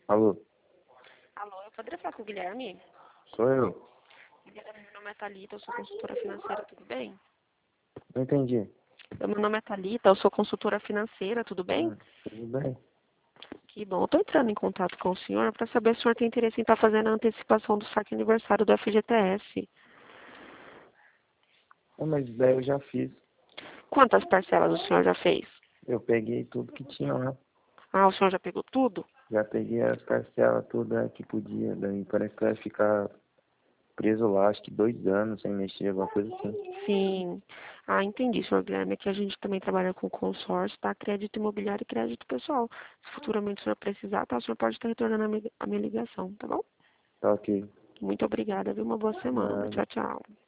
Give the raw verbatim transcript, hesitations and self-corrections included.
Alô, Alô, eu poderia falar com o Guilherme? sou eu. Guilherme, meu nome é Thalita, eu sou consultora financeira, tudo bem? Não entendi. Meu nome é Thalita, eu sou consultora financeira, tudo bem? Ah, tudo bem? Que bom, eu estou entrando em contato com o senhor para saber se o senhor tem interesse em estar fazendo a antecipação do saque aniversário do F G T S. Ah, mas daí eu já fiz. Quantas parcelas o senhor já fez? Eu peguei tudo que tinha lá. Ah, o senhor já pegou tudo? Já peguei as parcelas todas que podia. Daí parece que vai ficar preso lá, acho que dois anos sem mexer, alguma coisa assim. Sim. Ah, entendi, senhor Guilherme, é que a gente também trabalha com consórcio, tá? Crédito imobiliário e crédito pessoal. Se futuramente o senhor precisar, tá? O senhor pode estar retornando a mi- a minha ligação, tá bom? Tá ok. Muito obrigada, viu? Uma boa semana. Nada. Tchau, tchau.